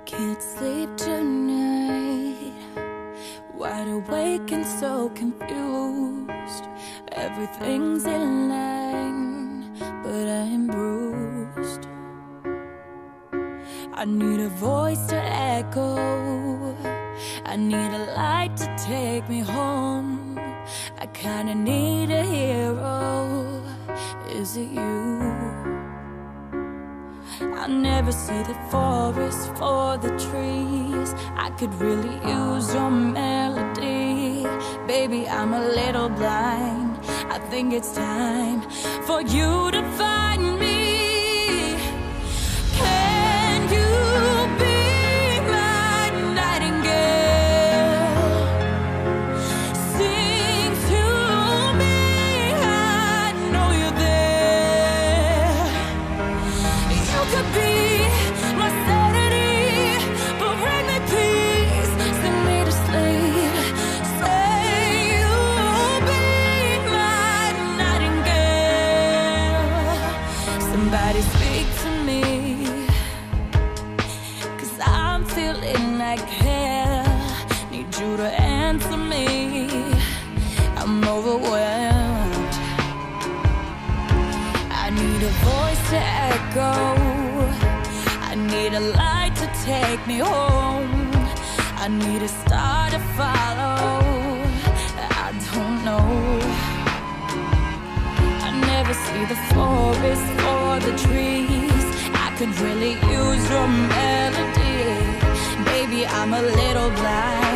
Can't sleep tonight, wide awake and so confused. Everything's in line, but I am bruised. I need a voice to echo, I need a light to take me home. I kinda need a hero, is it you? I never see the forest for the trees. I could really use your melody. Baby, I'm a little blind. I think it's time for you to find me. Can you be my nightingale? Sing to me, I know you're there. You could be my sanity, but bring me peace, sing me to sleep. Say you'll be my nightingale. Somebody speak to me, 'cause I'm feeling like hell. Need you to answer me, I'm overwhelmed. I need a voice to echo, I need a light to take me home. I need a star to follow, I don't know. I never see the forest or the trees. I could really use your melody. Baby, I'm a little blind.